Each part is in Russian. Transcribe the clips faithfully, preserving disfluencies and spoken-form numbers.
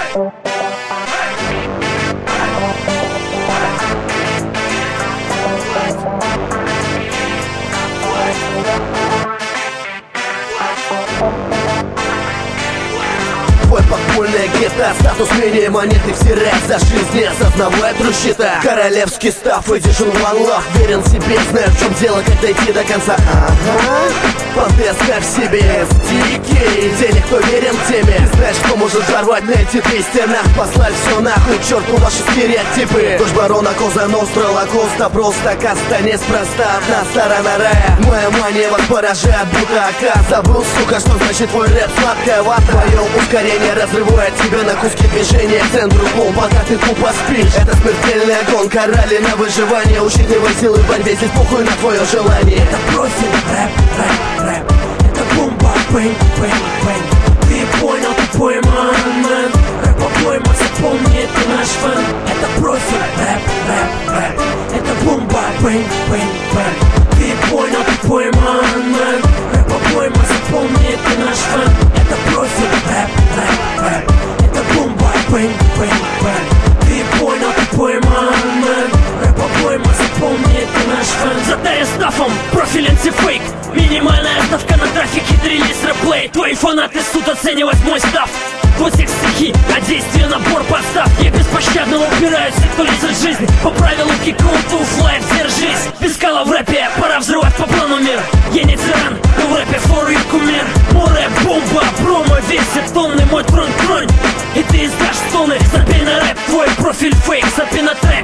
Твой подпольная гетто, статус менее монеты в сердце. За жизнь не осознавая трущита. Королевский став, идешь он one love. Верен себе, знаю, в чем дело, как дойти до конца. Ага, понты оставь себе эс ди кей. Денег, кто верен теме. Ты знаешь, кто может взорвать на эти две стенах. Послать все нахуй, к черту ваши стереотипы. Дождь барона, коза ностра, лакоста. Просто каста, неспроста, одна сторона рая. Моя мания вас поражает, будто ока. Забыл, сука, что значит твой рэп, сладкая вата. Твое ускорение разрывает тебя на куски движения. К центру клон, пока ты тупо спишь. Это смертельная гонка, ралли на выживание. Учитывай силы в борьбе, здесь похуй на твое желание. Это профиль, рэп, рэп, рэп. Это бомба, бэнг, бэнг, бэнг. Ты понял, ты пойман, мэн. Рэп-обойма, запомни, это наш фэн. Это профиль, рэп, рэп, рэп. Это бомба, бэнг, бэнг, бэнг. Ты понял, ты пойман, мэн. Рэп-обойма, запомни, это наш фэн. Это профиль, рэп, рэп, рэп. Это бомба, бэнг, бэнг, бэнг. Ты понял, ты пойман, мэн. Рэп-обойма, запомни, это наш фэн. Затаря стафом, профиль антифейк. Минимальная ставка на трафик, хит-релиз, реплей. Твои фанаты суд оценивать мой став. Вот текст стихи, а действие набор подстав. Я беспощадно упираюсь, кто лезет в жизнь. По правилу кикаут, уфлайф, держись. Без скала в рэпе, пора взрывать по плану мир. Я не тиран, но в рэпе фору и кумир. Мой рэп бомба, промо весит тонны, мой трон тронь. И ты издашь стоны, забей на рэп, твой профиль фейк, запи на трек.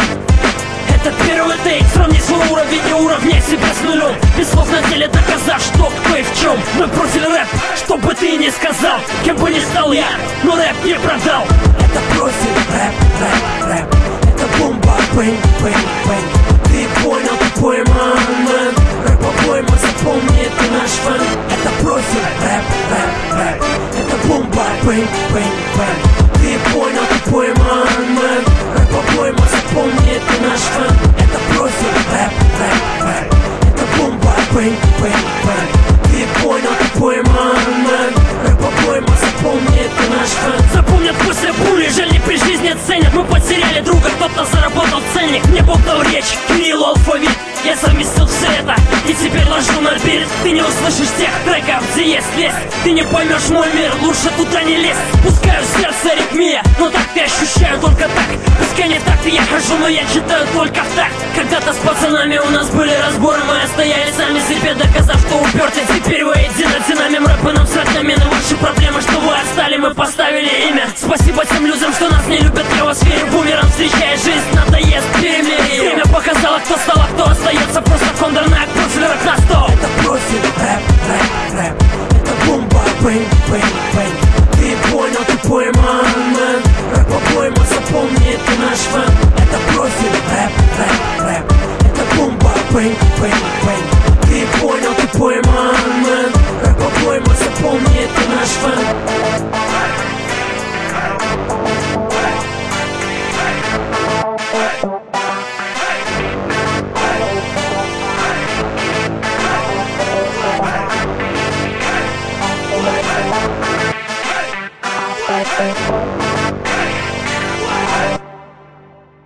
Это первый тейк, сравни свой уровень и уравняй себя с нулем. Без слов на деле доказав, что кто и в чем. Мой профиль рэп, что бы ты ни сказал. Кем бы ни стал я, но рэп не продал. Это профиль, рэп, рэп, рэп. Это бомба, бэнг, бэнг, бэнг. Ты понял, ты пойман, мэн. Рэп-обойма, запомни, это наш фэн. Это профиль, рэп, рэп, рэп. Это бомба, бэнг, бэнг, бэнг. Ты понял, ты пойман, мэн. Рэп-обойма, запомни, это наш фэн. Это профиль, рэп, рэп, рэп. Это бомба, бэнг, бэнг, бэнг. Ты понял, ты пойман, мэн. Рэп-обойма, запомни, это наш фэн. Запомнят после бури, жаль не при жизни ценят. Мы потеряли друга, кто-то заработал ценник. Мне Бог дал речь, кириллу алфавит. Я совместил все это и теперь ложу на бит. Ты не услышишь тех треков, где есть лезть. Ты не поймешь мой мир, лучше туда не лезть. Пускаю в сердце аритмия, но так ты ощущаю только так. Пускай не так я хожу, но я читаю только в такт. Когда-то с пацанами у нас были разборы, мы стояли сами себе, доказав, что уперты. Теперь воедино динамим рэпа, нам срать на мины. Ваши проблемы, что вы отстали, мы поставили имя. Спасибо тем людям, что нас не любят, я вас верю. Бумером встречая жизнь, надоест перемирие. Время показало, кто стал, а кто остается. Просто кондорнак, профиль рэп на сто. Это профиль, рэп, рэп, рэп. Это бомба, бэнг, бэнг, бэнг. Ты понял, ты пойман, мэн. Рэп-обойма, запомни, это наш фэн. Это профиль, рэп, рэп, рэп. Это бомба, бэнг, бэнг, бэнг. Ты понял, ты пойман, мэн. Рэп-обойма, запомни, это наш фэн. Thank you.